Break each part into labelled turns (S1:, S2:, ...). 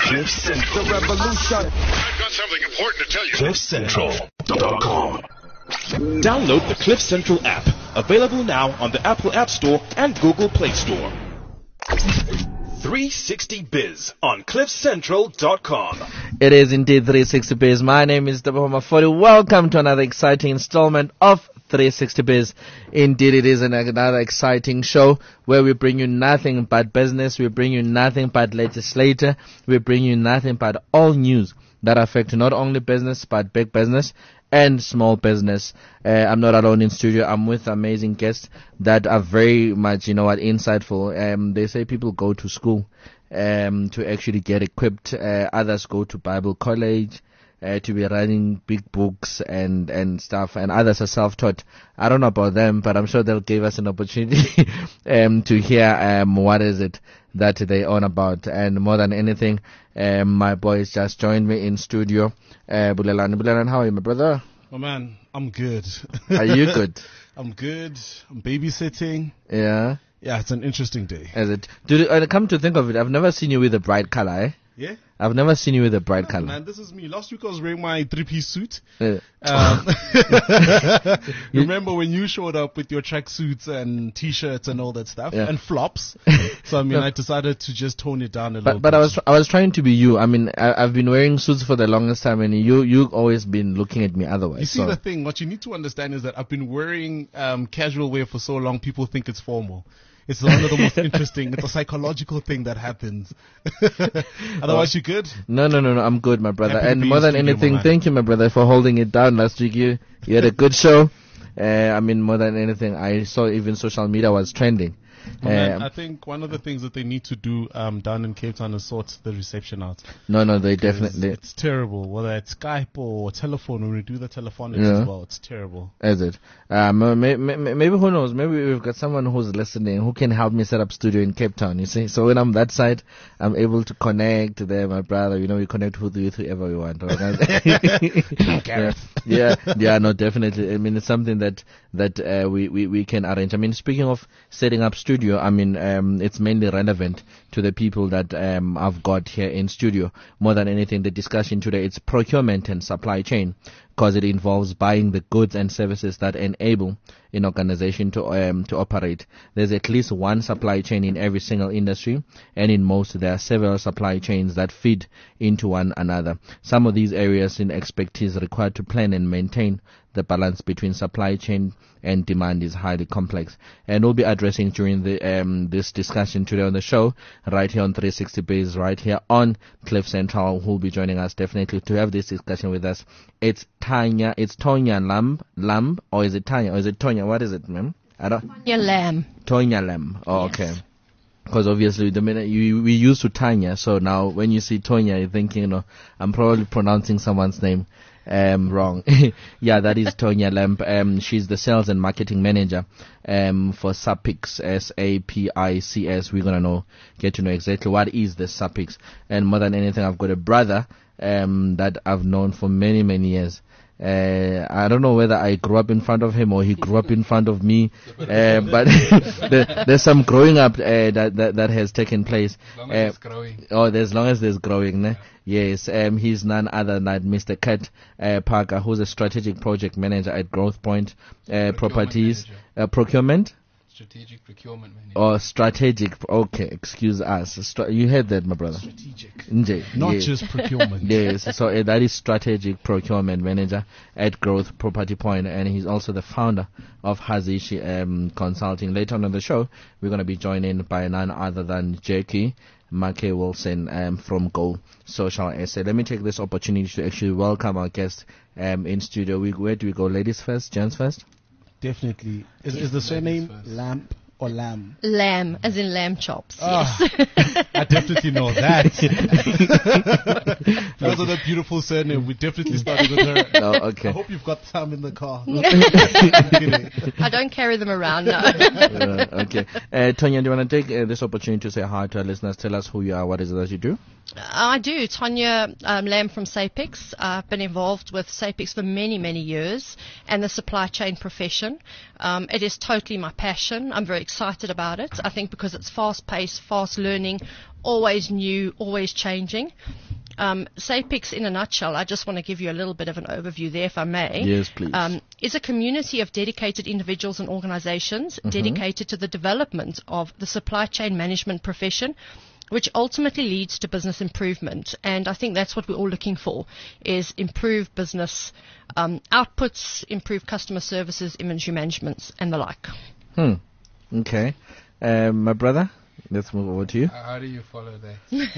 S1: Cliff Central. The revolution.
S2: I've got something important to tell you.
S1: CliffCentral.com.
S3: Download the Cliff Central app, available now on the Apple App Store and Google Play Store. 360biz on CliffCentral.com.
S4: It is indeed 360biz. My name is Dabahoma Fodi. Welcome to another exciting installment of 360biz. Indeed, it is another exciting show where we bring you nothing but business. We bring you nothing but legislature. We bring you nothing but all news that affect not only business but big business and small business. I'm not alone in studio. I'm with amazing guests that are very much, insightful. They say people go to school to actually get equipped. Others go to Bible college to be writing big books and stuff. And others are self-taught. I don't know about them, but I'm sure they'll give us an opportunity to hear what is it that they own about. And more than anything, my boys just joined me in studio. Bulelan, how are you, my brother?
S5: Oh man, I'm good.
S4: Are you good?
S5: I'm good. I'm babysitting.
S4: Yeah.
S5: Yeah, it's an interesting day.
S4: Is it? Come to think of it, I've never seen you with a bright color, eh?
S5: Yeah?
S4: I've never seen you with a bright color.
S5: Man, this is me. Last week I was wearing my three-piece suit. Remember when you showed up with your tracksuits and t-shirts and all that stuff?
S4: Yeah.
S5: And flops. So, I decided to just tone it down a little bit.
S4: But I was trying to be you. I've been wearing suits for the longest time, and you've always been looking at me otherwise.
S5: You see, the thing, what you need to understand is that I've been wearing casual wear for so long, people think it's formal. It's one of the most interesting. It's a psychological thing that happens. Otherwise, you good?
S4: No. I'm good, my brother.
S5: Happy to
S4: And
S5: be
S4: more
S5: in
S4: than
S5: studio,
S4: anything,
S5: man.
S4: thank you, my brother, for holding it down last week. You had a good show. More than anything, I saw even social media was trending.
S5: Man, I think one of the things that they need to do down in Cape Town is sort the reception out.
S4: No, they definitely.
S5: It's terrible. Whether it's Skype or telephone, when we do the telephonics as well, it's terrible.
S4: Is it? Maybe who knows? Maybe we've got someone who's listening who can help me set up studio in Cape Town. You see, so when I'm that side, I'm able to connect there, my brother. We connect with whoever we want. Yeah, no, definitely. It's something that we can arrange. Speaking of setting up studio, it's mainly relevant to the people that I've got here in studio. More than anything, the discussion today, it's procurement and supply chain, because it involves buying the goods and services that enable an organization to operate. There's at least one supply chain in every single industry, and in most there are several supply chains that feed into one another. Some of these areas in expertise required to plan and maintain the balance between supply chain and demand is highly complex, and we'll be addressing during this discussion today on the show, right here on 360biz, right here on Cliff Central, who'll be joining us definitely to have this discussion with us. It's Tonya Lamb, or is it Tanya, or is it Tonya? What is it, ma'am? Tonya Lamb. Oh,
S6: Yes.
S4: okay. Because obviously the minute we used to Tanya, so now when you see Tonya, you're thinking, I'm probably pronouncing someone's name wrong. Yeah, that is Tonya Lamb. She's the sales and marketing manager for SAPICS, SAPICS. We're gonna get to know exactly what is the SAPICS. And more than anything, I've got a brother that I've known for many, many years. I don't know whether I grew up in front of him or he grew up in front of me, but there's some growing up that has taken place.
S7: As long as it's growing.
S4: As long as there's growing, ne? Yes. He's none other than Mr. Kurt Parker, who's a strategic project manager at Growth Point Properties. Procurement?
S7: Strategic procurement manager.
S4: Or strategic. Okay, excuse us. You heard that, my brother.
S5: Strategic.
S4: Not
S5: Just procurement.
S4: Yes, so that is strategic procurement manager at Growth Property Point, and he's also the founder of Hazishi Consulting. Later on in the show, we're going to be joined in by none other than Jackie Mackey Wilson from Go Social SA. Let me take this opportunity to actually welcome our guest in studio. Where do we go? Ladies first, gents first?
S5: Definitely. Is the surname Lamp or Lamb?
S6: Lamb, as in lamb chops.
S5: Yes. I definitely know that. Because of that beautiful surname, we definitely started with her.
S4: Oh, okay.
S5: I hope you've got some in the car.
S6: I don't carry them around, no.
S4: Okay. Tonya, do you want to take this opportunity to say hi to our listeners? Tell us who you are, what is it that you do?
S6: I do. Tonya Lamb from SAPICS. I've been involved with SAPICS for many, many years and the supply chain profession. It is totally my passion. I'm very excited about it. I think because it's fast-paced, fast learning, always new, always changing. SAPIX, in a nutshell, I just want to give you a little bit of an overview there, if I may.
S4: Yes, please.
S6: Is a community of dedicated individuals and organizations dedicated to the development of the supply chain management profession, which ultimately leads to business improvement. And I think that's what we're all looking for, is improved business outputs, improved customer services, inventory management, and the like.
S4: Okay. My brother, let's move over to you.
S7: How do you follow that?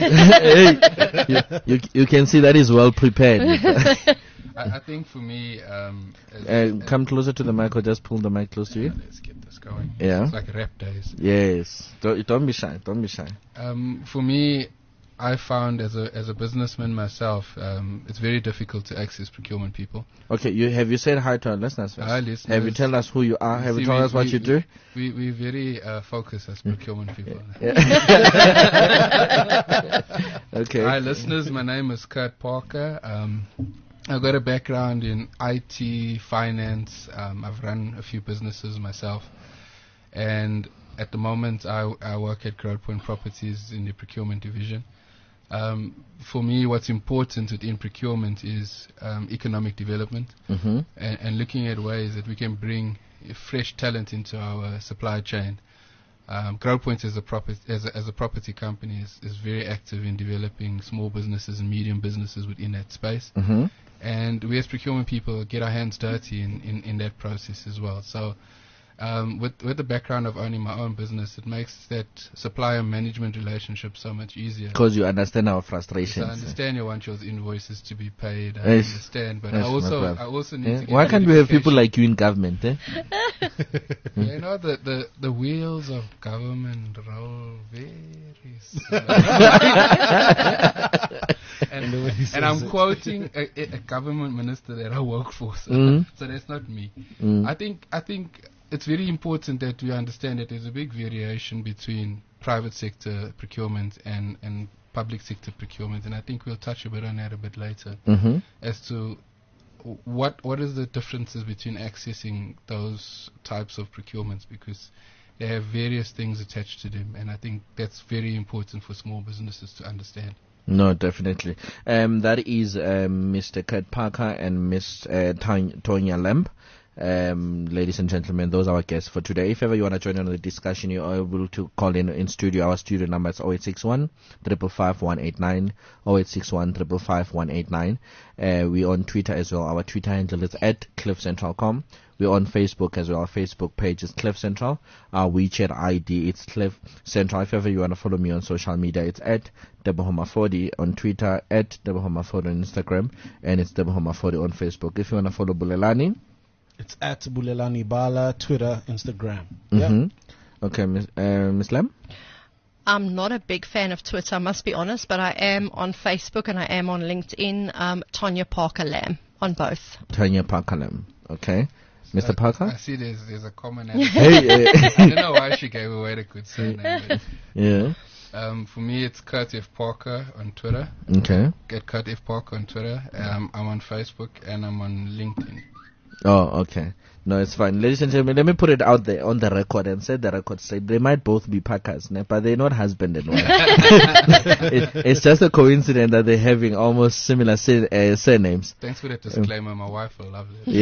S4: You can see that is well prepared.
S7: I think for me,
S4: Come closer to the mic, or just pull the mic close to you.
S7: let's get this going.
S4: Yeah.
S7: It's like rap days.
S4: Yes. Don't be shy. Don't be shy.
S7: For me, I found as a businessman myself, it's very difficult to access procurement people.
S4: Okay. Have you said hi to our listeners first?
S7: Hi, listeners.
S4: Have you told us who you are? Have you told us what you do?
S7: We're very focused as procurement people.
S4: Okay.
S7: Hi, listeners. My name is Kurt Parker. I've got a background in IT, finance. I've run a few businesses myself. And at the moment, I work at Growthpoint Properties in the procurement division. For me, what's important within procurement is economic development and looking at ways that we can bring fresh talent into our supply chain. Growthpoint as a property company is very active in developing small businesses and medium businesses within that space. And we as procurement people get our hands dirty in that process as well. So with the background of owning my own business, it makes that supplier management relationship so much easier.
S4: Because you understand our frustrations.
S7: I understand you want your invoices to be paid. I
S4: Yes.
S7: understand, but
S4: Yes,
S7: I
S4: my brother.
S7: also need
S4: Yeah?
S7: to get
S4: Why can't we have people
S7: verification.
S4: like you in government?
S7: You know, the wheels of government roll very slow. and I'm quoting a government minister that I work for, so that's not me. I think it's very important that we understand that there's a big variation between private sector procurement and public sector procurement, and I think we'll touch a bit on that a bit later as to what is the differences between accessing those types of procurements, because they have various things attached to them, and I think that's very important for small businesses to understand.
S4: No, definitely. That is Mr. Kurt Parker and Miss Tonya Lamb. Ladies and gentlemen, those are our guests for today. If ever you want to join in on the discussion, you are able to call in studio. Our studio number is 0861 555 189, 0861 555 189. We're on Twitter as well. Our Twitter handle is @CliffCentral.com. We're on Facebook as well. Our Facebook page is Cliff Central. Our WeChat ID is Cliff Central. If ever you want to follow me on social media, it's @Debohoma40 on Twitter, @Debohoma40 on Instagram, and it's Debohoma40 on Facebook. If you want to follow Bulelani,
S5: It's at Bulelani Bala, Twitter, Instagram. Yeah.
S4: Okay, Miss Lam?
S6: I'm not a big fan of Twitter, I must be honest, but I am on Facebook and I am on LinkedIn. Tonya Parker Lamb on both.
S4: Tonya Parker Lam. Okay. Mr.
S7: I
S4: Parker?
S7: see there's a common
S4: Hey,
S7: I don't know why she gave away the good surname. But,
S4: yeah.
S7: for me, it's Kurt F. Parker on Twitter.
S4: Okay.
S7: Get Kurt F. Parker on Twitter. I'm on Facebook and I'm on LinkedIn.
S4: Oh, okay. No, it's fine. Ladies and gentlemen, let me put it out there on the record and set the record straight. They might both be Parkers, but they're not husband and wife. It's just a coincidence that they're having almost similar surnames.
S7: Thanks for that disclaimer. My wife will love it.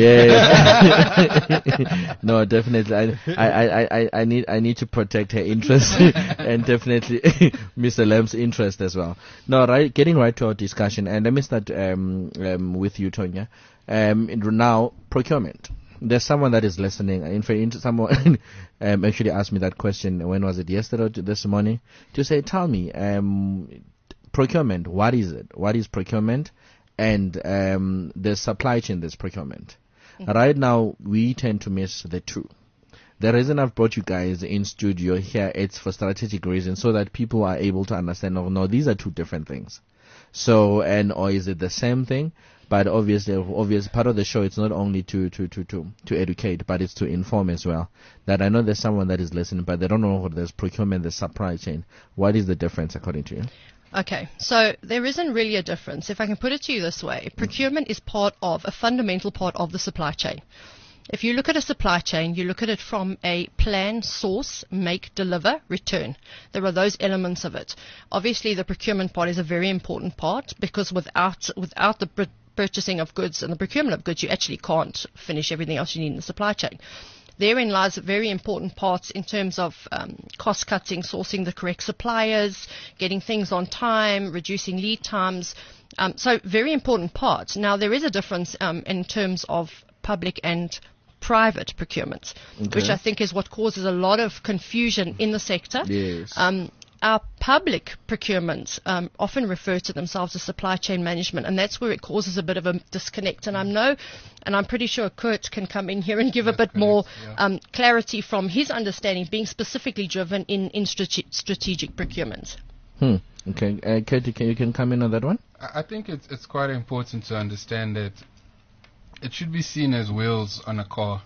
S4: Yeah. No, definitely. I need to protect her interest and definitely Mr. Lamb's interest as well. No, right. Getting right to our discussion, and let me start with you, Tonya. Now, procurement. There's someone that is listening. In fact, someone actually asked me that question. When was it? Yesterday or this morning? To say, tell me, procurement. What is it? What is procurement? And the supply chain. This procurement. Right now, we tend to miss the two. The reason I've brought you guys in studio here, it's for strategic reasons, so that people are able to understand. Oh no, these are two different things. So, or is it the same thing? But obviously part of the show, it's not only to educate, but it's to inform as well. That I know there's someone that is listening, but they don't know what there's procurement, the supply chain. What is the difference according to you?
S6: Okay, so there isn't really a difference. If I can put it to you this way, procurement is a fundamental part of the supply chain. If you look at a supply chain, you look at it from a plan, source, make, deliver, return. There are those elements of it. Obviously, the procurement part is a very important part, because without the purchasing of goods and the procurement of goods, you actually can't finish everything else you need in the supply chain. Therein lies very important parts in terms of cost cutting, sourcing the correct suppliers, getting things on time, reducing lead times. So very important parts. Now, there is a difference in terms of public and private procurement, which I think is what causes a lot of confusion in the sector.
S4: Yes.
S6: Our public procurement often refer to themselves as supply chain management, and that's where it causes a bit of a disconnect. And I'm pretty sure Kurt can come in here and give a bit more clarity from his understanding, being specifically driven in strategic procurement.
S4: Okay, Katie, you can come in on that one?
S7: I think it's quite important to understand that it should be seen as wheels on a car.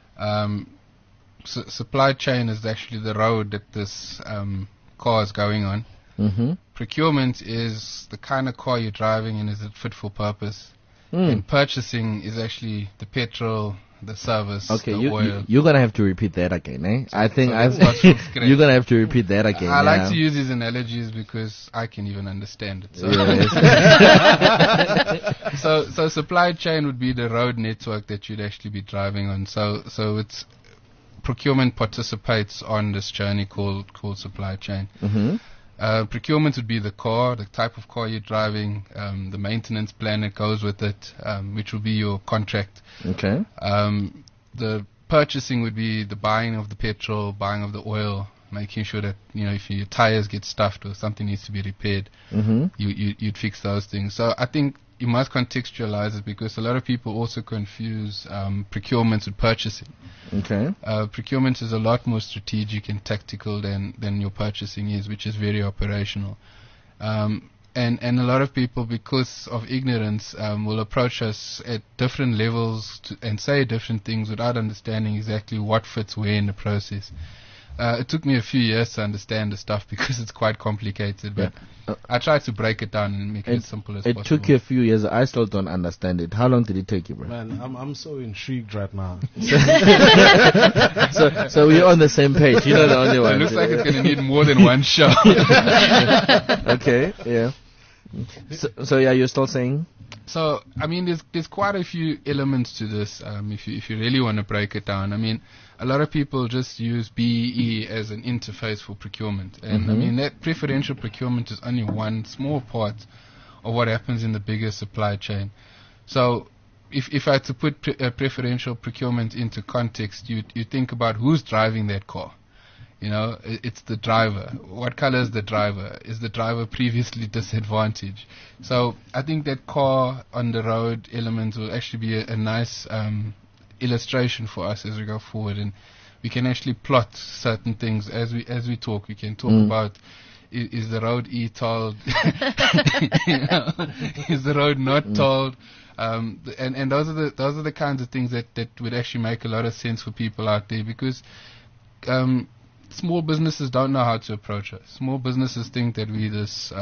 S7: Supply chain is actually the road that this car is going on. Procurement is the kind of car you're driving, and is it fit for purpose? And purchasing is actually the petrol, the service, the oil.
S4: You're gonna have to repeat that again, eh? I think you're gonna have to repeat that again.
S7: I like to use these analogies because I can even understand it. So, so supply chain would be the road network that you'd actually be driving on. So it's procurement participates on this journey called supply chain. Procurement would be the car, the type of car you're driving, the maintenance plan that goes with it, which will be your contract.
S4: Okay.
S7: The purchasing would be the buying of the petrol, buying of the oil, making sure that, if your tires get stuffed or something needs to be repaired, you'd fix those things. So I think you must contextualize it, because a lot of people also confuse procurement with purchasing.
S4: Okay.
S7: Procurement is a lot more strategic and tactical than your purchasing is, which is very operational. And a lot of people, because of ignorance, will approach us at different levels and say different things without understanding exactly what fits where in the process. It took me a few years to understand the stuff because it's quite complicated, but I tried to break it down and make it as simple as possible.
S4: It took you a few years. I still don't understand it. How long did it take you, bro?
S5: Man, I'm so intrigued right now.
S4: So we're on the same page. You're not the only one.
S7: It looks like it's going to need more than one show.
S4: Okay, yeah. So yeah, you're still saying?
S7: So, I mean, there's quite a few elements to this, if you really want to break it down. I mean, a lot of people just use BEE as an interface for procurement. And I mean, that preferential procurement is only one small part of what happens in the bigger supply chain. So, if I had to put preferential procurement into context, you think about who's driving that car. It's the driver. What color is the driver? Is the driver previously disadvantaged? So I think that car on the road element will actually be a nice illustration for us as we go forward, and we can actually plot certain things as we talk. We can talk about, is the road tolled? Is the road not tolled? And those are the kinds of things that would actually make a lot of sense for people out there, because small businesses don't know how to approach us. Small businesses think that we're this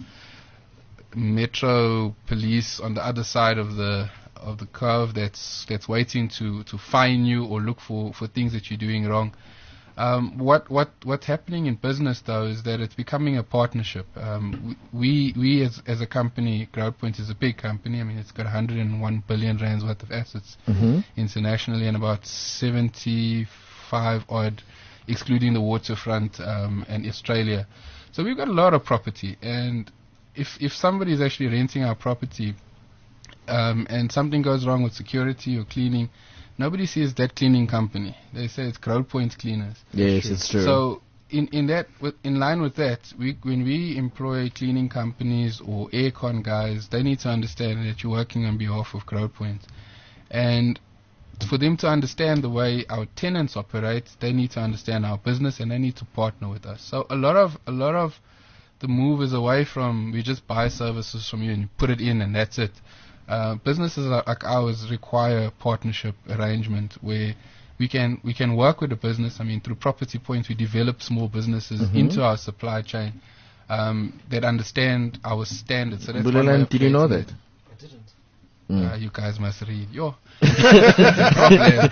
S7: metro police on the other side of the curve that's waiting to fine you or look for things that you're doing wrong. What's happening in business though is that it's becoming a partnership. We as a company, Growthpoint is a big company. I mean, it's got 101 billion rands worth of assets internationally, and about 75 odd excluding the waterfront and Australia. So we've got a lot of property, and if somebody is actually renting our property and something goes wrong with security or cleaning, nobody sees that cleaning company. They say it's Growthpoint Cleaners.
S4: Yes, it's true.
S7: So in line with that, when we employ cleaning companies or aircon guys, they need to understand that you're working on behalf of Growthpoint. And for them to understand the way our tenants operate, they need to understand our business, and they need to partner with us. So a lot of the move is away from we just buy services from you and you put it in and that's it. Businesses like ours require partnership arrangement where we can work with a business. I mean, through Property Point, we develop small businesses into our supply chain that understand our standards. So that's
S4: Bulelan, did you know that?
S5: I didn't.
S7: You guys must read. Yo. Problem.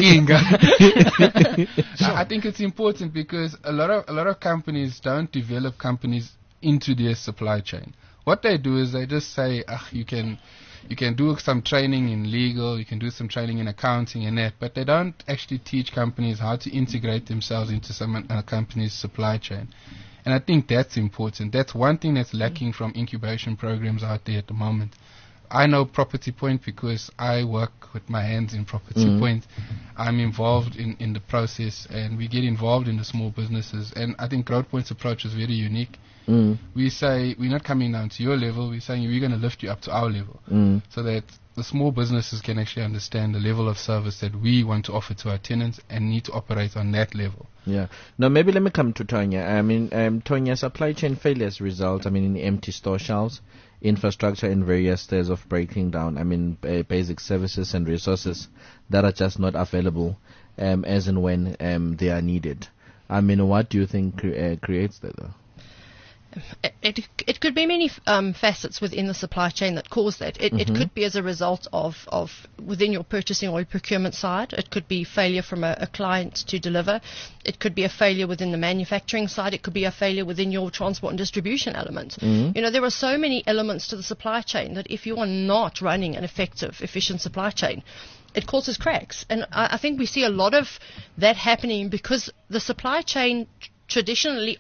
S7: I think it's important because a lot of companies don't develop companies into their supply chain. What they do is they just say, you can do some training in legal, you can do some training in accounting and that, but they don't actually teach companies how to integrate themselves into a company's supply chain. And I think that's important. That's one thing that's lacking from incubation programs out there at the moment. I know Property Point because I work with my hands in Property Point. I'm involved in the process, and we get involved in the small businesses. And I think Growth Point's approach is very unique. We say we're not coming down to your level. We're saying we're going to lift you up to our level, so that the small businesses can actually understand the level of service that we want to offer to our tenants and need to operate on that level.
S4: Yeah. Now, maybe let me come to Tonya. I mean, Tonya, supply chain failures result, in empty store shelves, infrastructure in various stages of breaking down. Basic services and resources that are just not available as and when they are needed. What do you think creates that, though?
S6: It could be many facets within the supply chain that cause that. It could be as a result of within your purchasing or your procurement side. It could be failure from a client to deliver. It could be a failure within the manufacturing side. It could be a failure within your transport and distribution element. There are so many elements to the supply chain that if you are not running an effective, efficient supply chain, it causes cracks. And I think we see a lot of that happening because the supply chain traditionally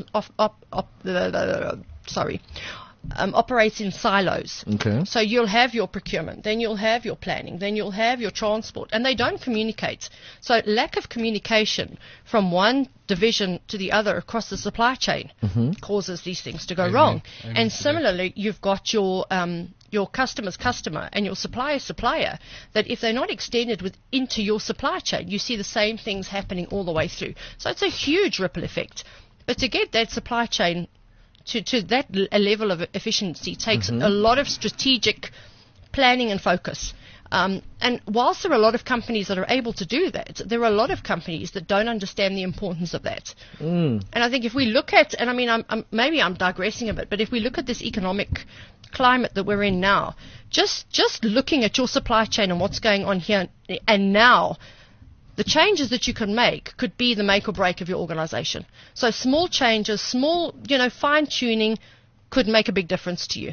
S6: operates in silos.
S4: Okay.
S6: So you'll have your procurement, then you'll have your planning, then you'll have your transport, and they don't communicate. So lack of communication from one division to the other across the supply chain causes these things to go wrong. And similarly, you've got your customer's customer and your supplier's supplier, that if they're not extended into your supply chain, you see the same things happening all the way through. So it's a huge ripple effect. But to get that supply chain to that a level of efficiency takes a lot of strategic planning and focus. And whilst there are a lot of companies that are able to do that, there are a lot of companies that don't understand the importance of that. And I think if we look at, and maybe I'm digressing a bit, but if we look at this economic climate that we're in now, just looking at your supply chain and what's going on here and now, the changes that you can make could be the make or break of your organization. So small changes, fine-tuning could make a big difference to you.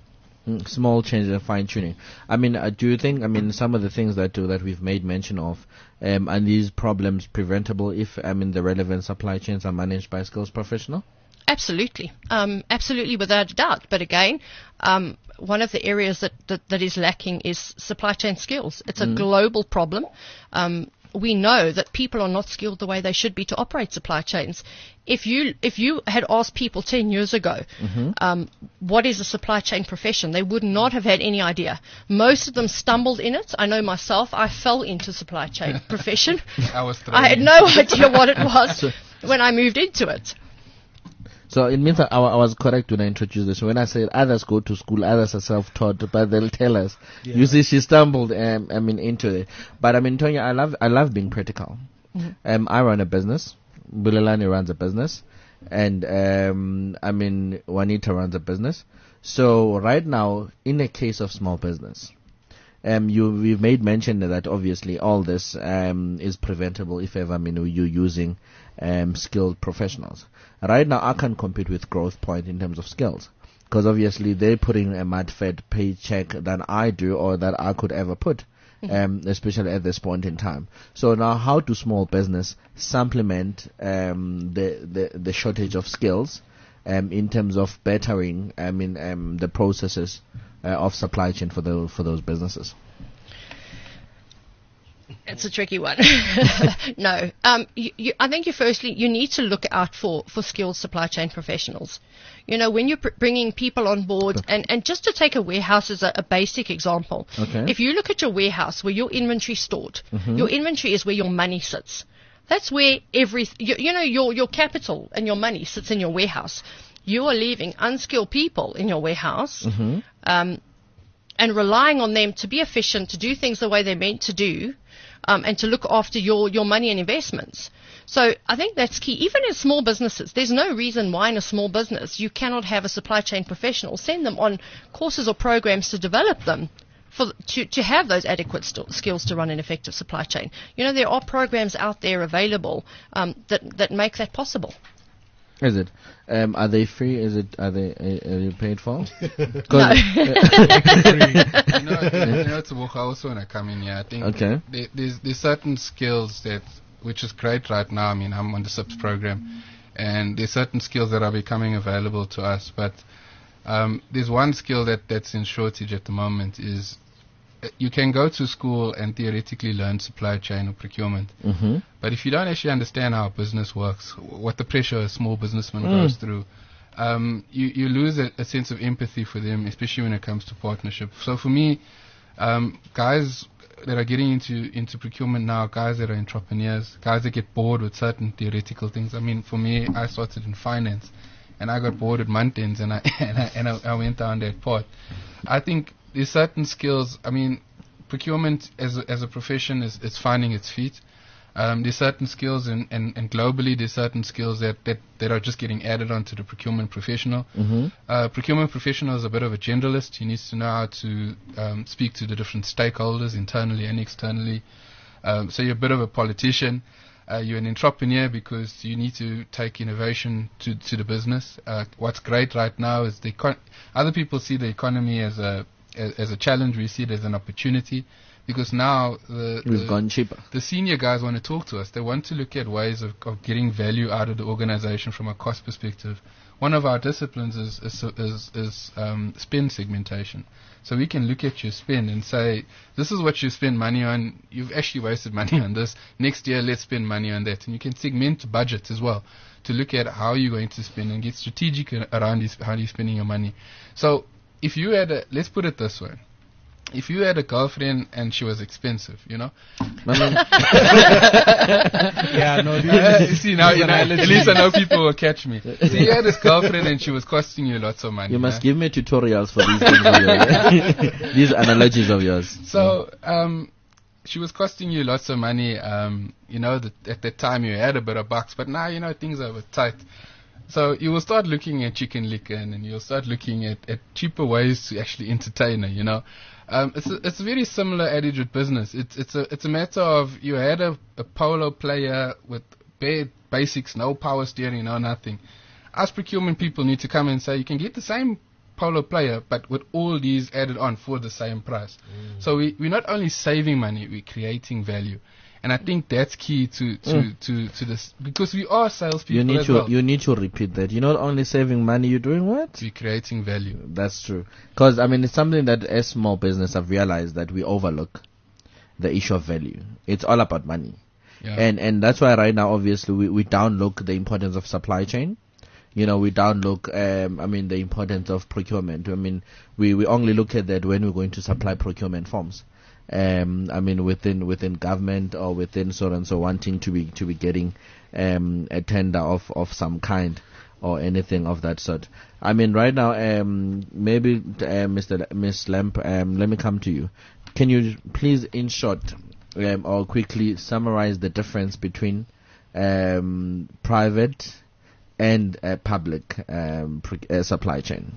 S4: Small changes and fine-tuning. Do you think, some of the things that we've made mention of, are these problems preventable if, the relevant supply chains are managed by a skills professional?
S6: Absolutely. Absolutely, without a doubt. But again, one of the areas that is lacking is supply chain skills. It's a global problem. We know that people are not skilled the way they should be to operate supply chains. If you had asked people 10 years ago, what is a supply chain profession, they would not have had any idea. Most of them stumbled in it. I know myself, I fell into supply chain profession. I had no idea what it was when I moved into it.
S4: So it means that I was correct when I introduced this. When I said others go to school, others are self-taught, but they'll tell us. Yeah. You see, she stumbled, into it. But Tonya, I love being practical. I run a business. Bulelani runs a business, and Juanita runs a business. So right now, in a case of small business, we've made mention that obviously all this is preventable if ever you're using skilled professionals. Right now, I can't compete with Growth Point in terms of skills because obviously they're putting a mud-fed paycheck than I do or that I could ever put, especially at this point in time. So now, how do small business supplement the shortage of skills in terms of bettering the processes of supply chain for those businesses?
S6: It's a tricky one. No. I think you need to look out for skilled supply chain professionals. When you're bringing people on board, and just to take a warehouse as a basic example, if you look at your warehouse where your inventory is stored, your inventory is where your money sits. That's where your capital and your money sits in your warehouse. You are leaving unskilled people in your warehouse, and relying on them to be efficient, to do things the way they're meant to do, and to look after your money and investments. So I think that's key. Even in small businesses, there's no reason why in a small business you cannot have a supply chain professional, send them on courses or programs to develop them, to have those adequate skills to run an effective supply chain. There are programs out there available that make that possible.
S4: Is it? Are they free? Are you paid for?
S6: No.
S7: It's I also want to come in here. I think
S4: Okay.
S7: there's certain skills which is great right now. I mean, I'm on the SIPS program, and there's certain skills that are becoming available to us. But there's one skill that's in shortage at the moment is you can go to school and theoretically learn supply chain or procurement.
S4: Mm-hmm.
S7: But if you don't actually understand how business works, what the pressure a small businessman goes through, you lose a sense of empathy for them, especially when it comes to partnership. So for me, guys that are getting into procurement now, guys that are entrepreneurs, guys that get bored with certain theoretical things. I mean, for me, I started in finance, and I got bored at month ends, and I went down that path. I think there's certain skills. I mean, procurement as a profession is finding its feet. There's certain skills, and globally there's certain skills that are just getting added onto the procurement professional.
S4: Mm-hmm.
S7: Procurement professional is a bit of a generalist. He needs to know how to speak to the different stakeholders internally and externally. So you're a bit of a politician. You're an entrepreneur because you need to take innovation to the business. What's great right now is other people see the economy as a challenge. We see it as an opportunity. Because now
S4: we've gone cheaper.
S7: The senior guys want to talk to us. They want to look at ways of getting value out of the organization from a cost perspective. One of our disciplines is spend segmentation. So we can look at your spend and say, this is what you spend money on. You've actually wasted money on this. Next year, let's spend money on that. And you can segment budgets as well to look at how you're going to spend and get strategic around how you're spending your money. So if you let's put it this way. If you had a girlfriend and she was expensive,
S5: Yeah, no.
S7: You see now, at least I know people will catch me. So you had this girlfriend and she was costing you lots of money.
S4: You must give me tutorials for these things of yours. These analogies of yours.
S7: So, she was costing you lots of money. At that time you had a bit of bucks, but now, things are a bit tight. So you will start looking at chicken liquor, and you'll start looking at cheaper ways to actually entertain her, It's a very similar adage with business. It's a matter of you had a polo player with bare basics, no power steering, no nothing. Us procurement people need to come and say you can get the same polo player, but with all these added on for the same price. So we're not only saving money, we're creating value. And I think that's key to this, because we are salespeople.
S4: You need to repeat that. You're not only saving money, you're doing what?
S7: We're creating value.
S4: That's true. Because it's something that as small business I've realized that we overlook the issue of value. It's all about money.
S7: Yeah.
S4: And that's why right now, obviously, we downlook the importance of supply chain. We downlook, the importance of procurement. We only look at that when we're going to supply procurement forms. Within government or within so and so wanting to be getting a tender of some kind or anything of that sort. Right now, maybe Miss Lamp, let me come to you. Can you please, in short, or quickly summarize the difference between private and public supply chain?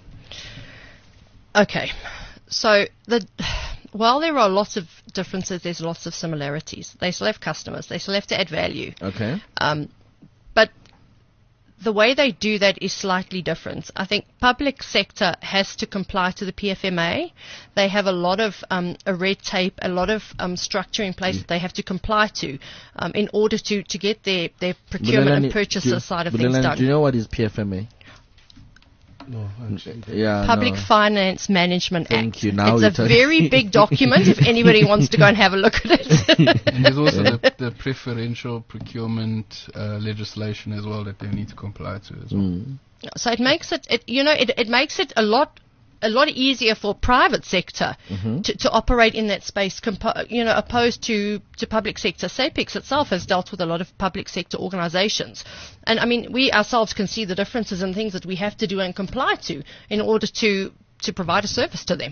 S6: Okay, so while there are lots of differences, there's lots of similarities. They still have customers. They still have to add value.
S4: Okay.
S6: But the way they do that is slightly different. I think public sector has to comply to the PFMA. They have a lot of a red tape, a lot of structure in place that they have to comply to in order to get their procurement and purchaser side of things done.
S4: Do you know what is PFMA?
S5: No, actually.
S4: Yeah,
S6: Public Finance Management Act.
S4: Thank you. Now
S6: it's a very big document if anybody wants to go and have a look at it.
S7: And there's also the preferential procurement legislation as well that they need to comply to as well.
S6: So it makes it makes it a lot easier for private sector to operate in that space, opposed to public sector. SAPEX itself has dealt with a lot of public sector organizations. And we ourselves can see the differences in things that we have to do and comply to in order to provide a service to them.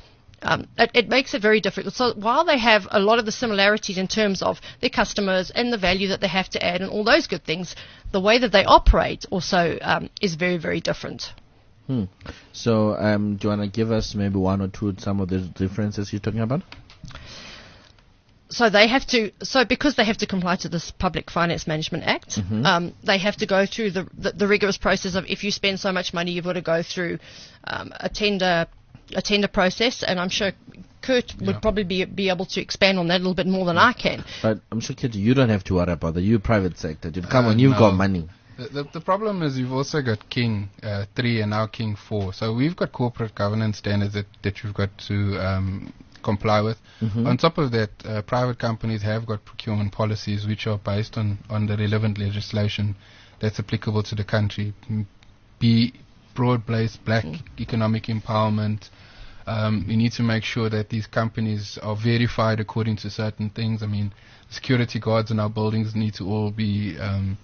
S6: It makes it very difficult. So while they have a lot of the similarities in terms of their customers and the value that they have to add and all those good things, the way that they operate also is very, very different.
S4: So, do you want to give us maybe one or two some of the differences you're talking about?
S6: So because they have to comply to this Public Finance Management Act, they have to go through the rigorous process of, if you spend so much money, you've got to go through a tender process, and I'm sure Kurt would probably be able to expand on that a little bit more than I can.
S4: But I'm sure, Kurt, you don't have to worry about that. You private sector. Come on, you've got money.
S7: The problem is you've also got King 3 and now King 4. So we've got corporate governance standards that you've got to comply with. On top of that, private companies have got procurement policies which are based on the relevant legislation that's applicable to the country. Be broad-based black economic empowerment. You need to make sure that these companies are verified according to certain things. I mean, security guards in our buildings need to all be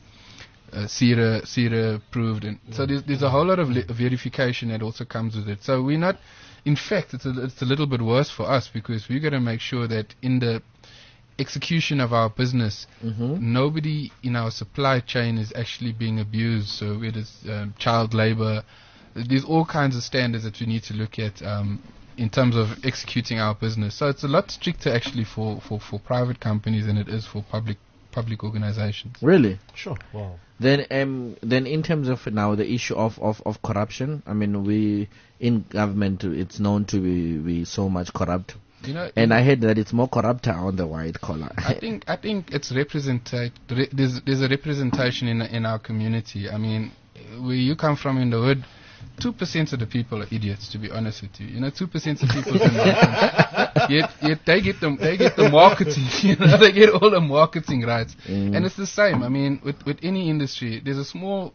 S7: CERA approved, and so there's a whole lot of verification that also comes with it. So we're not, in fact, it's a little bit worse for us, because we've got to make sure that in the execution of our business, nobody in our supply chain is actually being abused. So it is child labor. There's all kinds of standards that we need to look at in terms of executing our business. So it's a lot stricter actually for private companies than it is for public organizations.
S4: Really?
S5: Sure. Wow.
S4: Then in terms of now the issue of corruption, I mean, we in government, it's known to be so much corrupt. And I heard that it's more corrupt on the white collar.
S7: I think it's there's a representation in our community. I mean, where you come from in the hood, 2% of the people are idiots, to be honest with you. 2% of people are nonsense. Yet they get the marketing, they get all the marketing rights. And it's the same. I mean, with any industry, there's a small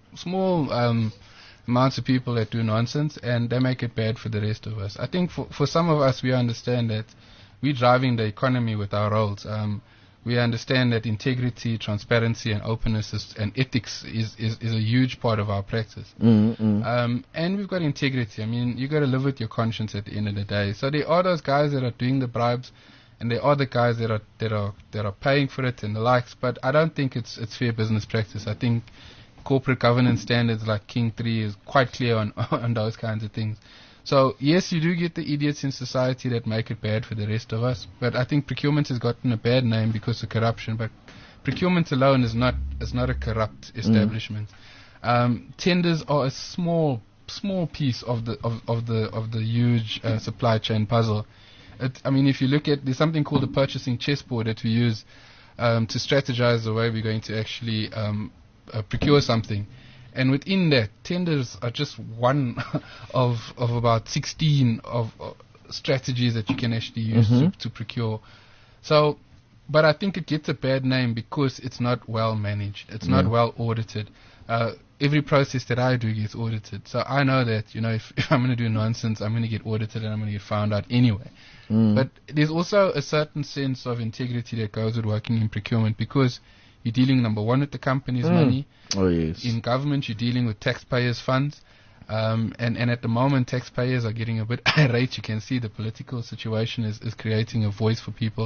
S7: amounts of people that do nonsense, and they make it bad for the rest of us. I think for some of us, we understand that we're driving the economy with our roles. We understand that integrity, transparency, and openness and ethics is a huge part of our practice. And we've got integrity. I mean, you got to live with your conscience at the end of the day. So there are those guys that are doing the bribes, and there are the guys that are paying for it and the likes. But I don't think it's fair business practice. I think corporate governance standards like King 3 is quite clear on those kinds of things. So yes, you do get the idiots in society that make it bad for the rest of us, but I think procurement has gotten a bad name because of corruption. But procurement alone is not a corrupt establishment. Tenders are a small piece of the huge supply chain puzzle. I mean, if you look at, there's something called the purchasing chessboard that we use to strategize the way we're going to actually procure something. And within that, tenders are just one of about 16 of strategies that you can actually use to procure. So, but I think it gets a bad name because it's not well managed. It's not well audited. Every process that I do gets audited. So I know that, if I'm going to do nonsense, I'm going to get audited and I'm going to get found out anyway. But there's also a certain sense of integrity that goes with working in procurement, because you're dealing, number one, with the company's money.
S4: Oh, yes.
S7: In government, you're dealing with taxpayers' funds. And at the moment, taxpayers are getting a bit irate. You can see the political situation is creating a voice for people.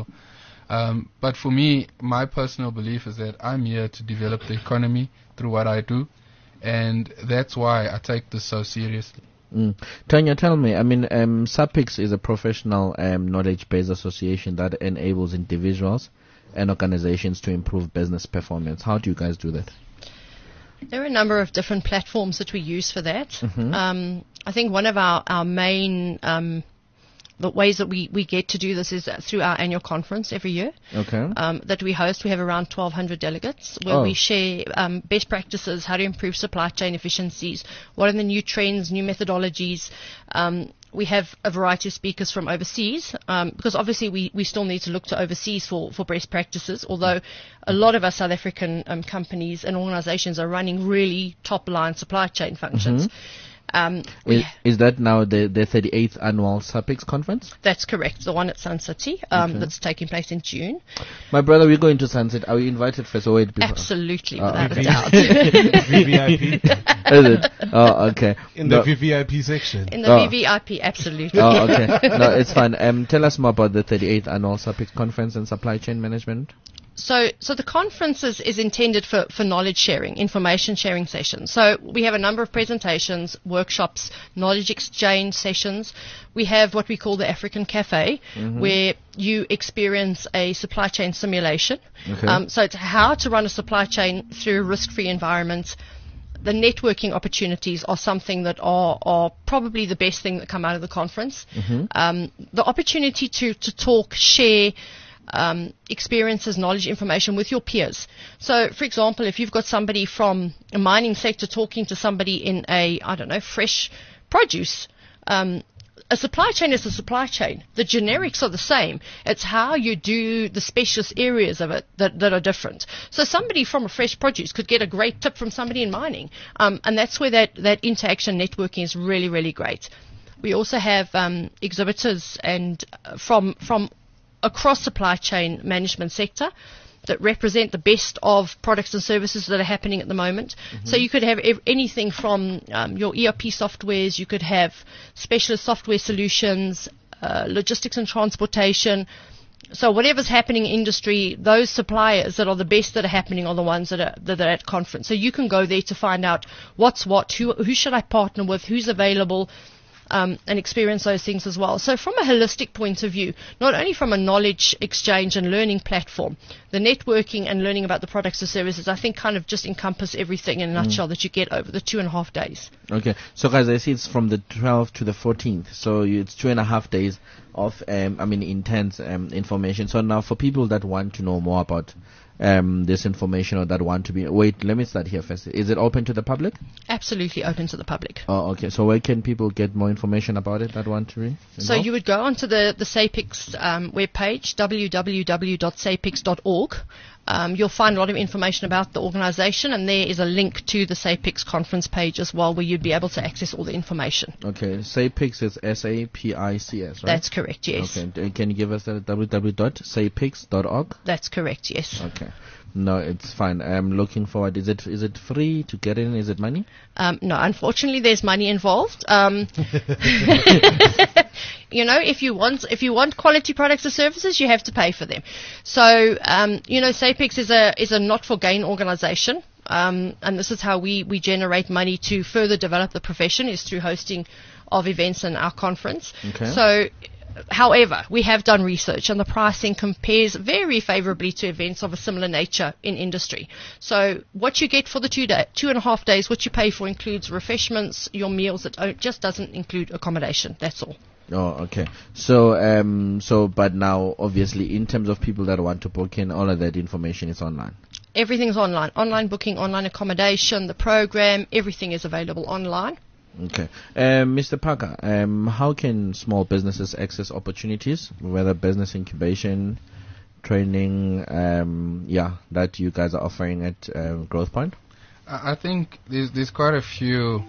S7: But for me, my personal belief is that I'm here to develop the economy through what I do. And that's why I take this so seriously.
S4: Tanya, tell me, I mean, SAPIX is a professional knowledge-based association that enables individuals and organizations to improve business performance. How do you guys do that?
S6: There are a number of different platforms that we use for that. I think one of our main the ways that we get to do this is through our annual conference every year.
S4: Okay.
S6: That we host. We have around 1,200 delegates where we share best practices, how to improve supply chain efficiencies, what are the new trends, new methodologies. We have a variety of speakers from overseas, because obviously we still need to look to overseas for best practices, although a lot of our South African companies and organizations are running really top-line supply chain functions.
S4: Is that now the 38th annual SAPIX conference?
S6: That's correct, the one at Sun City, that's taking place in June.
S4: My brother, we're going to Sunset. Are we invited first? Or wait,
S6: absolutely, without a doubt.
S5: VVIP.
S4: Is it? Oh, okay.
S5: In the VVIP section.
S6: In the VVIP, absolutely.
S4: Oh, okay. No, it's fine. Tell us more about the 38th annual SAPIX conference and supply chain management.
S6: So the conference is intended for knowledge sharing, information sharing sessions. So we have a number of presentations, workshops, knowledge exchange sessions. We have what we call the African Cafe, where you experience a supply chain simulation.
S4: Okay.
S6: So it's how to run a supply chain through a risk-free environment. The networking opportunities are something that are probably the best thing that come out of the conference. The opportunity to talk, share, experiences, knowledge, information with your peers. So, for example, if you've got somebody from a mining sector talking to somebody in fresh produce, a supply chain is a supply chain. The generics are the same. It's how you do the specialist areas of it that are different. So somebody from a fresh produce could get a great tip from somebody in mining. And that's where that interaction networking is really, really great. We also have exhibitors and from across supply chain management sector that represent the best of products and services that are happening at the moment. So you could have anything from your ERP softwares, you could have specialist software solutions, logistics and transportation. So whatever's happening in industry, those suppliers that are the best that are happening are the ones that are at conference. So you can go there to find out what's what, who should I partner with, who's available, and experience those things as well. So from a holistic point of view, not only from a knowledge exchange and learning platform, the networking and learning about the products and services, I think kind of just encompass everything in a nutshell that you get over the 2.5 days.
S4: Okay. So guys, I see it's from the 12th to the 14th. So it's 2.5 days of, intense information. So now for people that want to know more about this information or that want to be... Wait, let me start here first. Is it open to the public?
S6: Absolutely open to the public.
S4: Oh, okay. So where can people get more information about it that want to read?
S6: So you would go onto the SAPIX webpage, www.sapix.org. You'll find a lot of information about the organization, and there is a link to the SAPIX conference page as well, where you'd be able to access all the information.
S4: Okay. SAPIX is SAPICS, right?
S6: That's correct, yes.
S4: Okay. Can you give us that www.sapix.org?
S6: That's correct, yes.
S4: Okay. No, it's fine. I'm looking forward. Is it free to get in? Is it money?
S6: No, unfortunately, there's money involved. If you want quality products or services, you have to pay for them. So, SAPIX is a not-for-gain organization. And this is how we generate money to further develop the profession, is through hosting of events in our conference.
S4: Okay.
S6: So, however, we have done research, and the pricing compares very favorably to events of a similar nature in industry. So what you get for the 2.5 days, what you pay for includes refreshments, your meals. It just doesn't include accommodation. That's all.
S4: Oh, okay. So, but now, obviously, in terms of people that want to book in, all of that information is online.
S6: Everything's online. Online booking, online accommodation, the program, everything is available online.
S4: Okay. Mr. Parker, how can small businesses access opportunities, whether business incubation, training, that you guys are offering at Growth Point?
S7: I think there's quite a few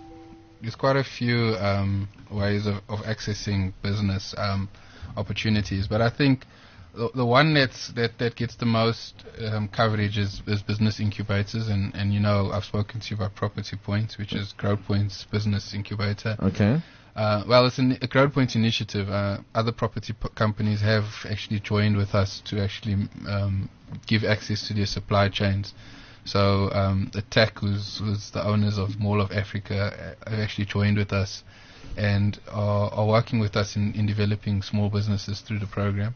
S7: ways of accessing business opportunities, but I think the one that gets the most coverage is business incubators, and I've spoken to you about Property Point, which is Growth Point's business incubator.
S4: Okay.
S7: It's a Growth Point initiative. Other property companies have actually joined with us to actually give access to their supply chains. So the TAC, who's the owners of Mall of Africa, have actually joined with us and are working with us in developing small businesses through the program.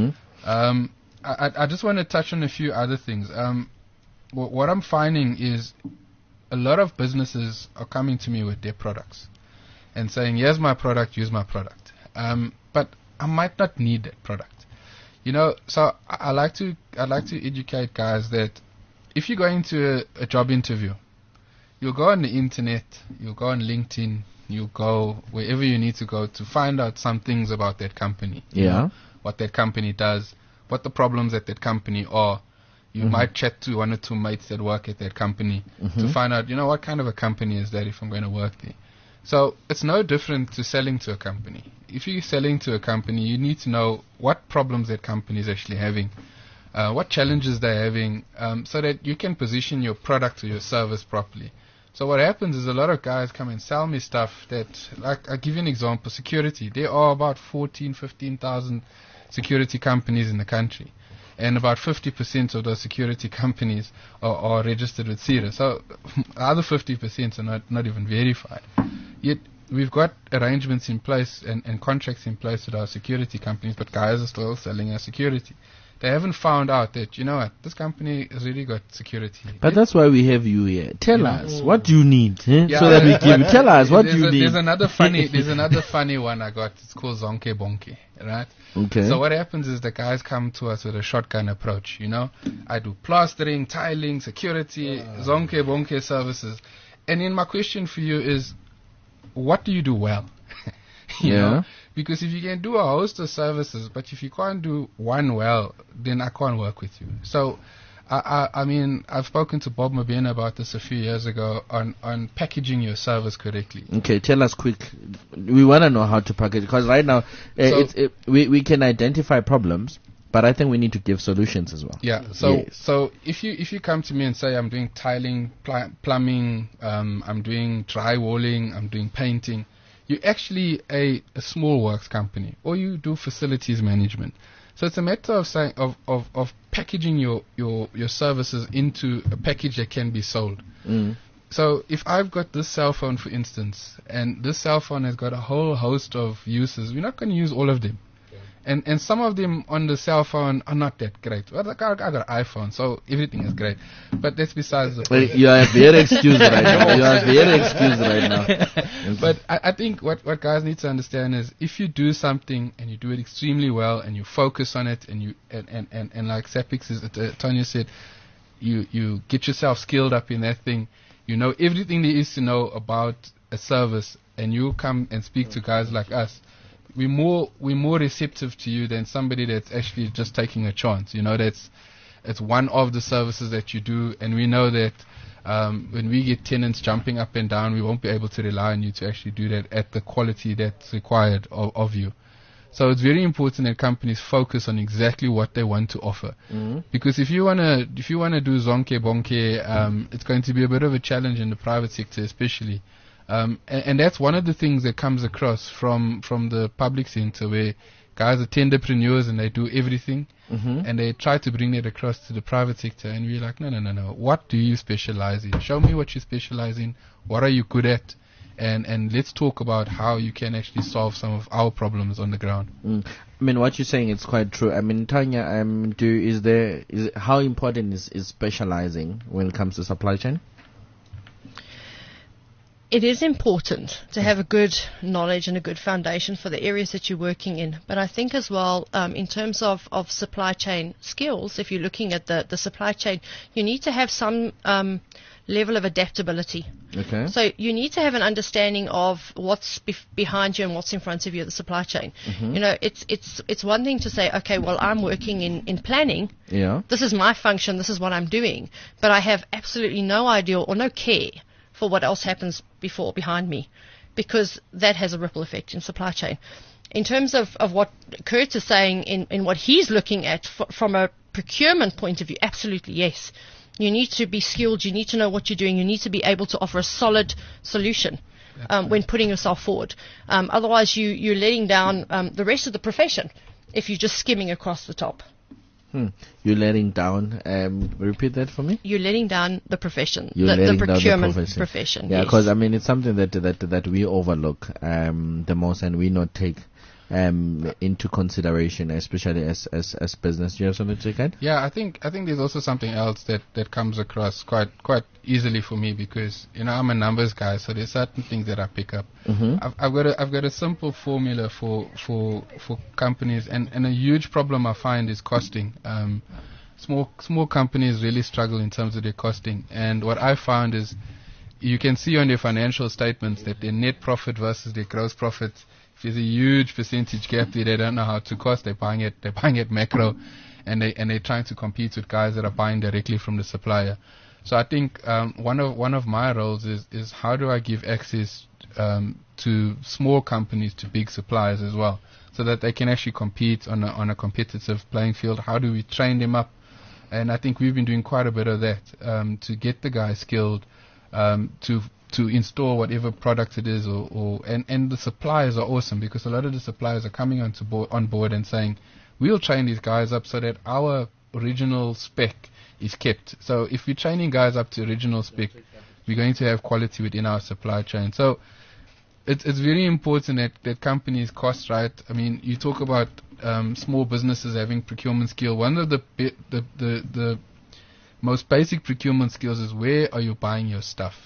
S7: I just want to touch on a few other things. What I'm finding is a lot of businesses are coming to me with their products and saying, here's my product, use my product. But I might not need that product. So I like to educate guys that if you go into a job interview, you'll go on the internet, you'll go on LinkedIn, you'll go wherever you need to go to find out some things about that company.
S4: Yeah.
S7: What that company does, what the problems at that company are. You might chat to one or two mates that work at that company to find out, what kind of a company is that if I'm going to work there. So it's no different to selling to a company. If you're selling to a company, you need to know what problems that company is actually having, what challenges they're having, so that you can position your product or your service properly. So what happens is a lot of guys come and sell me stuff that, like, I'll give you an example, security. There are about 15,000 security companies in the country. and about 50% of those security companies are registered with CIRA. So the other 50% are not even verified. Yet we've got arrangements in place and contracts in place with our security companies, but guys are still selling our security. They haven't found out that, you know what, this company has really got security.
S4: But that's why we have you here. Tell us, what do you need?
S7: Yeah,
S4: so that we give you. Tell us, what do you need?
S7: There's another funny one I got. It's called Zonke Bonke, right?
S4: Okay.
S7: So what happens is the guys come to us with a shotgun approach, you know. I do plastering, tiling, security, Zonke Bonke services. And then my question for you is, what do you do well? You know? Because if you can do a host of services, but if you can't do one well, then I can't work with you. So, I mean, I've spoken to Bob Mabena about this a few years ago on packaging your service correctly.
S4: Okay, tell us quick. We want to know how to package, because right now we can identify problems, but I think we need to give solutions as well.
S7: Yeah. So if you come to me and say I'm doing tiling, plumbing, I'm doing drywalling, I'm doing painting, you're actually a small works company, or you do facilities management. So it's a matter of saying of packaging your services into a package that can be sold. So if I've got this cell phone, for instance, and this cell phone has got a whole host of uses, we're not going to use all of them. And some of them on the cell phone are not that great. Well, I got an iPhone, so everything is great. But that's besides the point.
S4: You are very excused right now. You are very excused right now.
S7: But I think what guys need to understand is, if you do something and you do it extremely well and you focus on it, and you and like Sapix Tanya said, you get yourself skilled up in that thing. You know everything there is to know about a service, and you come and speak to guys like us. We're more receptive to you than somebody that's actually just taking a chance. You know, it's one of the services that you do, and we know that when we get tenants jumping up and down, we won't be able to rely on you to actually do that at the quality that's required of you. So it's very important that companies focus on exactly what they want to offer. Because if you wanna do Zonke Bonke, it's going to be a bit of a challenge in the private sector, especially. And that's one of the things that comes across from the public sector, where guys are tenderpreneurs and they do everything, and they try to bring that across to the private sector, and we're like, no. What do you specialize in? Show me what you specialize in. What are you good at? And let's talk about how you can actually solve some of our problems on the ground.
S4: I mean, what you're saying is quite true. I mean, Tanya, how important is specializing when it comes to supply chain?
S6: It is important to have a good knowledge and a good foundation for the areas that you're working in. But I think as well, in terms of supply chain skills, if you're looking at the supply chain, you need to have some level of adaptability.
S4: Okay.
S6: So you need to have an understanding of what's behind you and what's in front of you, the supply chain. You know, it's one thing to say, okay, well, I'm working in planning.
S4: Yeah.
S6: This is my function. This is what I'm doing. But I have absolutely no idea or no care for what else happens behind me, because that has a ripple effect in supply chain. In terms of what Kurt is saying in what he's looking at from a procurement point of view, absolutely yes. You need to be skilled, you need to know what you're doing, you need to be able to offer a solid solution when putting yourself forward. Otherwise you're letting down the rest of the profession if you're just skimming across the top.
S4: You're letting down. Repeat that for me.
S6: You're letting down the profession.
S4: The
S6: procurement profession.
S4: Yeah, because I mean, it's something that we overlook the most, and we not take into consideration, especially as business. Do you have something to add?
S7: Yeah, I think there's also something else that comes across quite easily for me, because you know I'm a numbers guy, so there's certain things that I pick up. I've got a simple formula for companies, and a huge problem I find is costing. Small companies really struggle in terms of their costing, and what I found is you can see on their financial statements that their net profit versus their gross profit, if there's a huge percentage gap there, they don't know how to cost. They're buying it macro, and they're trying to compete with guys that are buying directly from the supplier. So I think one of my roles is how do I give access to small companies to big suppliers as well, so that they can actually compete on a competitive playing field. How do we train them up? And I think we've been doing quite a bit of that to get the guys skilled to install whatever product it is, and the suppliers are awesome, because a lot of the suppliers are coming on board and saying, we'll train these guys up so that our original spec is kept. So if we're training guys up to original spec, we're going to have quality within our supply chain. So it's very important that companies cost right. I mean, you talk about small businesses having procurement skill. One of the most basic procurement skills is where are you buying your stuff?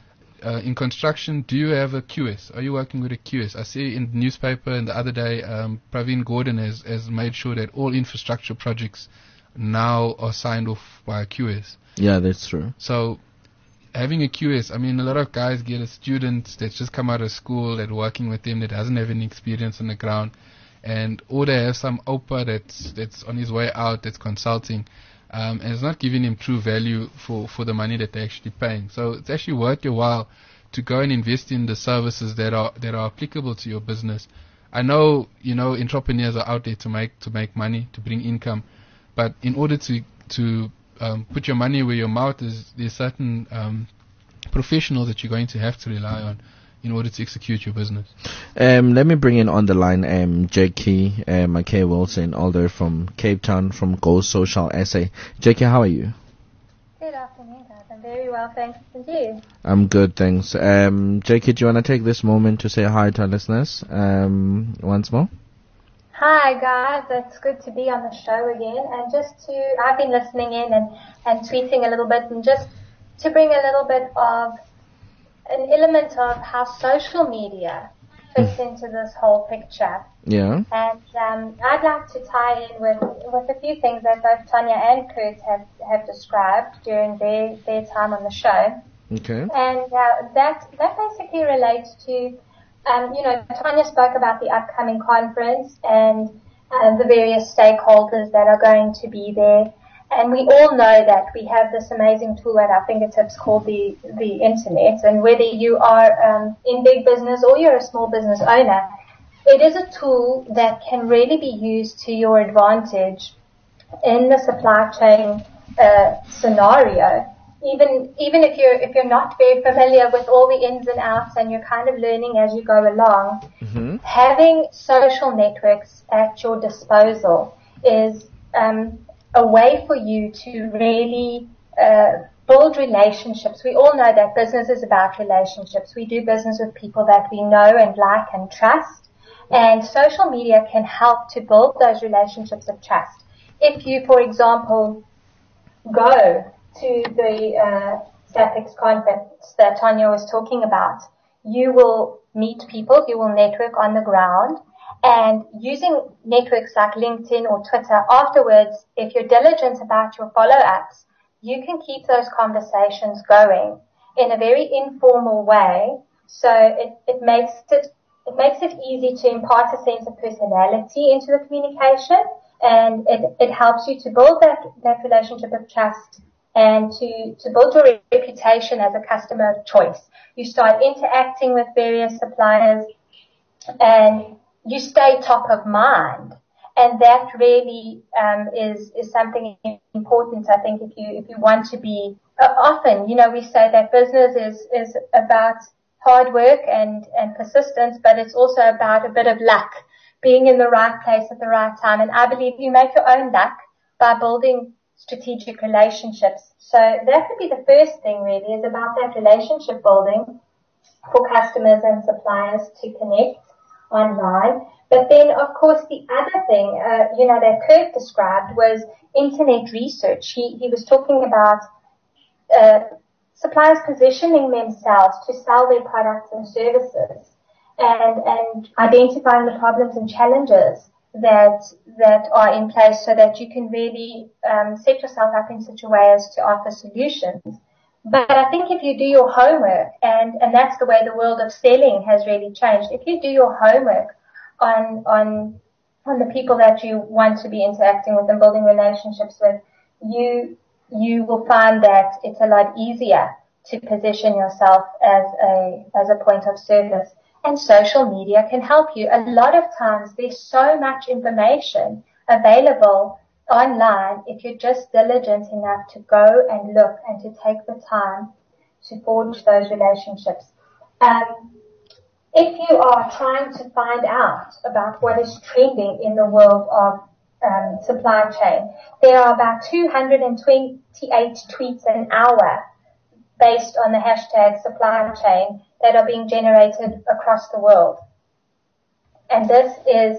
S7: In construction, do you have a QS? Are you working with a QS? I see in the newspaper and the other day, Praveen Gordon has made sure that all infrastructure projects now are signed off by a QS.
S4: Yeah, that's true.
S7: So having a QS, I mean, a lot of guys get a student that's just come out of school that's working with them that doesn't have any experience on the ground, or they have some OPA that's on his way out that's consulting, and it's not giving him true value for the money that they're actually paying. So it's actually worth your while to go and invest in the services that are applicable to your business. I know, entrepreneurs are out there to make money, to bring income, but in order to put your money where your mouth is, there's certain professionals that you're going to have to rely on in order to execute your business.
S4: Let me bring in on the line Jackie McKay Wilson, all the way from Cape Town, from Go Social SA. Jackie, how are you?
S8: Good afternoon, guys. I'm very well, thanks. And you?
S4: I'm good, thanks. Jackie, do you want to take this moment to say hi to our listeners once more?
S8: Hi, guys. It's good to be on the show again. And I've been listening in and tweeting a little bit, and just to bring a little bit of an element of how social media fits into this whole picture.
S4: Yeah.
S8: And I'd like to tie in with a few things that both Tanya and Kurt have described during their time on the show.
S4: Okay.
S8: And that basically relates to, Tanya spoke about the upcoming conference and the various stakeholders that are going to be there. And we all know that we have this amazing tool at our fingertips called the internet. And whether you are in big business or you're a small business owner, it is a tool that can really be used to your advantage in the supply chain scenario. Even if you're not very familiar with all the ins and outs and you're kind of learning as you go along, having social networks at your disposal is a way for you to really build relationships. We all know that business is about relationships. We do business with people that we know and like and trust, and social media can help to build those relationships of trust. If you, for example, go to the SAPEX conference that Tanya was talking about, you will meet people, you will network on the ground. And using networks like LinkedIn or Twitter afterwards, if you're diligent about your follow-ups, you can keep those conversations going in a very informal way. So it makes it easy to impart a sense of personality into the communication, and it helps you to build that relationship of trust and to build your reputation as a customer of choice. You start interacting with various suppliers and you stay top of mind, and that really is something important. I think if you want to be often, we say that business is about hard work and persistence, but it's also about a bit of luck, being in the right place at the right time. And I believe you make your own luck by building strategic relationships. So that would be the first thing, really, is about that relationship building for customers and suppliers to connect online. But then, of course, the other thing, that Kurt described was internet research. He was talking about suppliers positioning themselves to sell their products and services and identifying the problems and challenges that are in place so that you can really set yourself up in such a way as to offer solutions. But I think if you do your homework, and that's the way the world of selling has really changed, if you do your homework on the people that you want to be interacting with and building relationships with, you will find that it's a lot easier to position yourself as a point of service. And social media can help you. A lot of times there's so much information available online if you're just diligent enough to go and look and to take the time to forge those relationships. If you are trying to find out about what is trending in the world of supply chain. There are about 228 tweets an hour based on the hashtag supply chain that are being generated across the world. And this is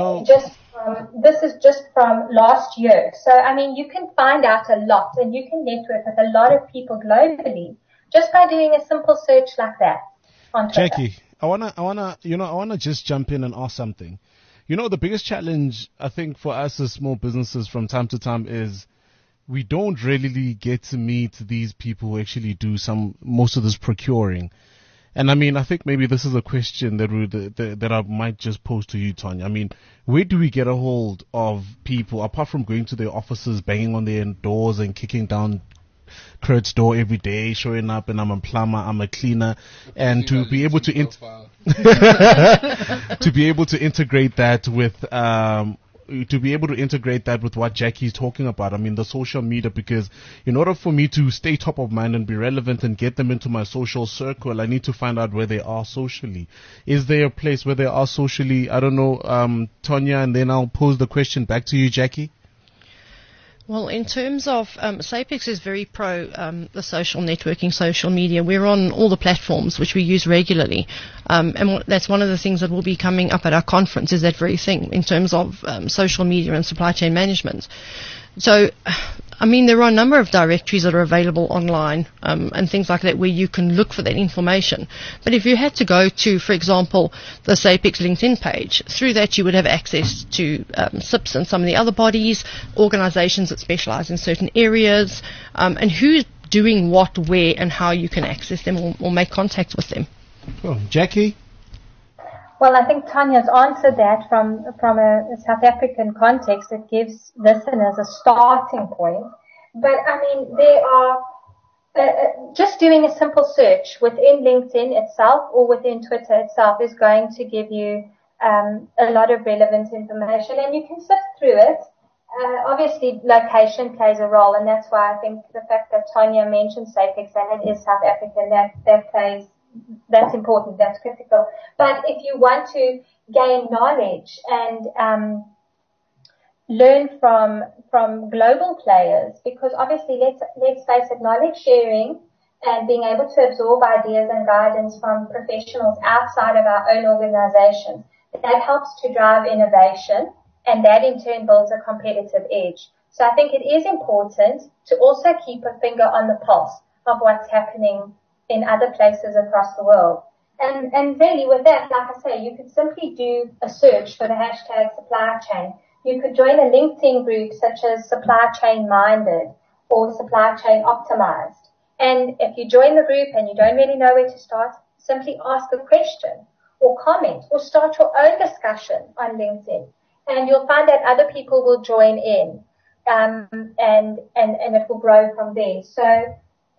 S8: just from last year. So, I mean, you can find out a lot and you can network with a lot of people globally just by doing a simple search like that on Twitter.
S5: Jackie, I wanna just jump in and ask something. The biggest challenge, I think, for us as small businesses from time to time is we don't really get to meet these people who actually do most of this procuring. And I mean, I think maybe this is a question that I might just pose to you, Tanya. I mean, where do we get a hold of people, apart from going to their offices, banging on their doors and kicking down Kurt's door every day, showing up and I'm a plumber, I'm a cleaner, and to be able to to be able to integrate that with what Jackie's talking about. I mean, the social media, because in order for me to stay top of mind and be relevant and get them into my social circle, I need to find out where they are socially. Is there a place where they are socially? I don't know, Tanya, and then I'll pose the question back to you, Jackie.
S6: Well, in terms of SAPEX is very pro the social networking, social media. We're on all the platforms which we use regularly, and that's one of the things that will be coming up at our conference, is that very thing in terms of social media and supply chain management. So, I mean, there are a number of directories that are available online and things like that where you can look for that information. But if you had to go to, for example, the SAPEX LinkedIn page, through that you would have access to SIPs and some of the other bodies, organizations that specialize in certain areas, and who's doing what, where, and how you can access them or make contact with them.
S5: Oh, Jackie?
S8: Well, I think Tanya's answered that from a South African context. It gives listeners a starting point. But, I mean, there are just doing a simple search within LinkedIn itself or within Twitter itself is going to give you a lot of relevant information, and you can sift through it. Obviously, location plays a role, and that's why I think the fact that Tanya mentioned SAPEX and it is South African, that's important, that's critical. But if you want to gain knowledge and learn from global players, because obviously let's face it, knowledge sharing and being able to absorb ideas and guidance from professionals outside of our own organization, that helps to drive innovation, and that in turn builds a competitive edge. So I think it is important to also keep a finger on the pulse of what's happening in other places across the world. And really with that, like I say, you could simply do a search for the hashtag supply chain. You could join a LinkedIn group such as Supply Chain Minded or Supply Chain Optimized. And if you join the group and you don't really know where to start, simply ask a question or comment or start your own discussion on LinkedIn. And you'll find that other people will join in, and it will grow from there. So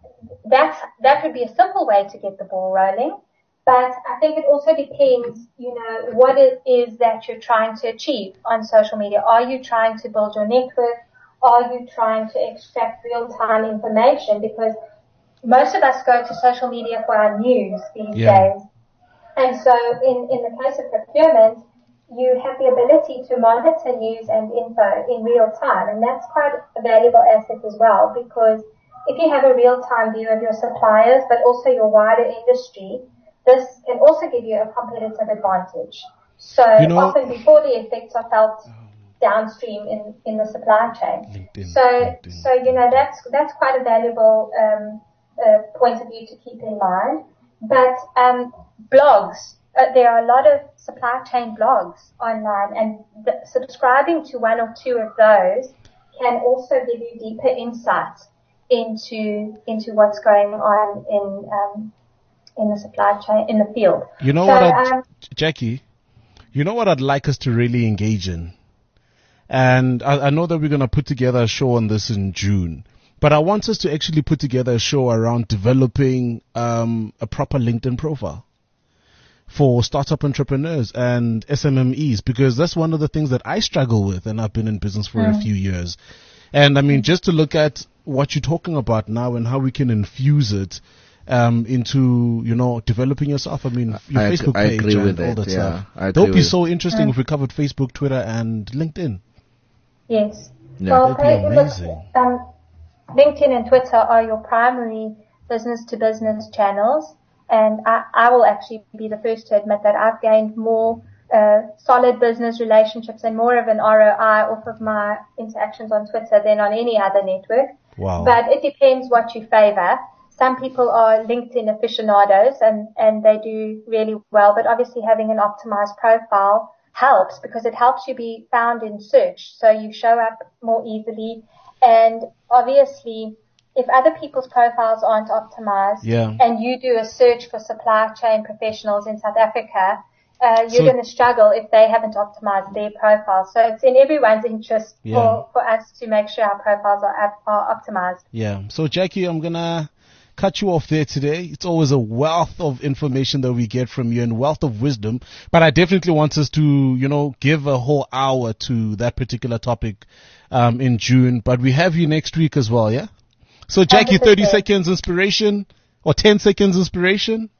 S8: that would be a simple way to get the ball rolling. But I think it also depends, what it is that you're trying to achieve on social media. Are you trying to build your network? Are you trying to extract real-time information? Because most of us go to social media for our news these days. And so in the case of procurement, you have the ability to monitor news and info in real time. And that's quite a valuable asset as well, because if you have a real-time view of your suppliers, but also your wider industry, this can also give you a competitive advantage. So often before the effects are felt downstream in the supply chain. LinkedIn. So that's quite a valuable point of view to keep in mind. But blogs, there are a lot of supply chain blogs online, and subscribing to one or two of those can also give you deeper insight into what's going on in the supply chain, in the field.
S5: Jackie, what I'd like us to really engage in? And I know that we're going to put together a show on this in June, but I want us to actually put together a show around developing a proper LinkedIn profile for startup entrepreneurs and SMMEs, because that's one of the things that I struggle with, and I've been in business for a few years. And I mean, just to look at what you're talking about now and how we can infuse it into, developing yourself. I mean, your Facebook page and all that stuff. That would be so interesting if we covered Facebook, Twitter, and LinkedIn.
S8: Yes.
S4: Yeah.
S8: Well,
S5: That'd be amazing.
S8: LinkedIn and Twitter are your primary business-to-business channels, and I will actually be the first to admit that I've gained more solid business relationships and more of an ROI off of my interactions on Twitter than on any other network.
S5: Wow.
S8: But it depends what you favor. Some people are LinkedIn aficionados and they do really well, but obviously having an optimized profile helps because it helps you be found in search, so you show up more easily. And obviously, if other people's profiles aren't optimized and you do a search for supply chain professionals in South Africa, you're going to struggle if they haven't optimized their profile. So it's in everyone's interest for us to make sure our profiles are optimized.
S5: Yeah. So, Jackie, I'm going to cut you off there today. It's always a wealth of information that we get from you and wealth of wisdom. But I definitely want us to, give a whole hour to that particular topic in June. But we have you next week as well, yeah? So, Jackie, 30 seconds inspiration or 10 seconds inspiration?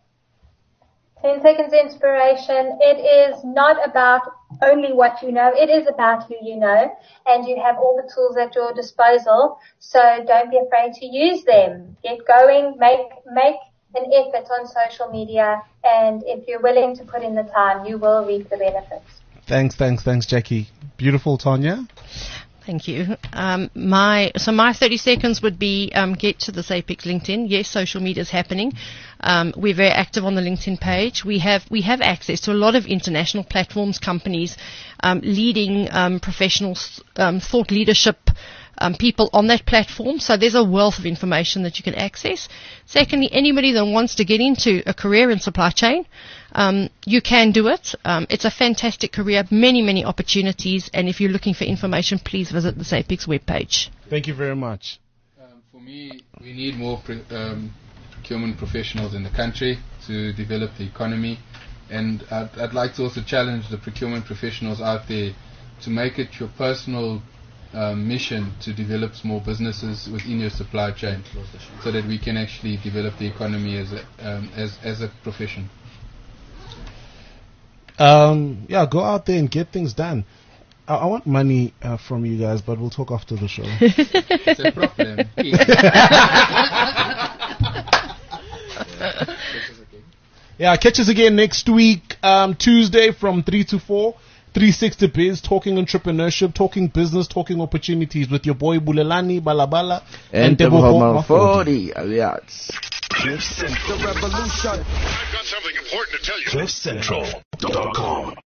S8: 10 seconds inspiration. It is not about only what you know. It is about who you know, and you have all the tools at your disposal. So don't be afraid to use them. Get going. Make an effort on social media, and if you're willing to put in the time, you will reap the benefits.
S5: Thanks, Jackie. Beautiful, Tanya.
S6: Thank you. My 30 seconds would be get to this Apex LinkedIn. Yes, social media is happening. We're very active on the LinkedIn page. We have access to a lot of international platforms, companies, leading professionals, thought leadership people on that platform. So there's a wealth of information that you can access. Secondly, anybody that wants to get into a career in supply chain, you can do it. It's a fantastic career, many opportunities, and if you're looking for information, please visit the SAPEX webpage.
S5: Thank you very much.
S7: For me, we need more procurement professionals in the country to develop the economy, and I'd like to also challenge the procurement professionals out there to make it your personal mission to develop small businesses within your supply chain, so that we can actually develop the economy as a profession.
S5: Go out there and get things done. I want money from you guys, but we'll talk after the show.
S7: It's a problem.
S5: Catch us again next week, Tuesday from 3 to 4. 360 Biz, talking entrepreneurship, talking business, talking opportunities with your boy Bulelani Balabala and Debo Mafodi.
S1: Alias. The revolution.
S2: I've got something important to tell you.
S1: CliffCentral.com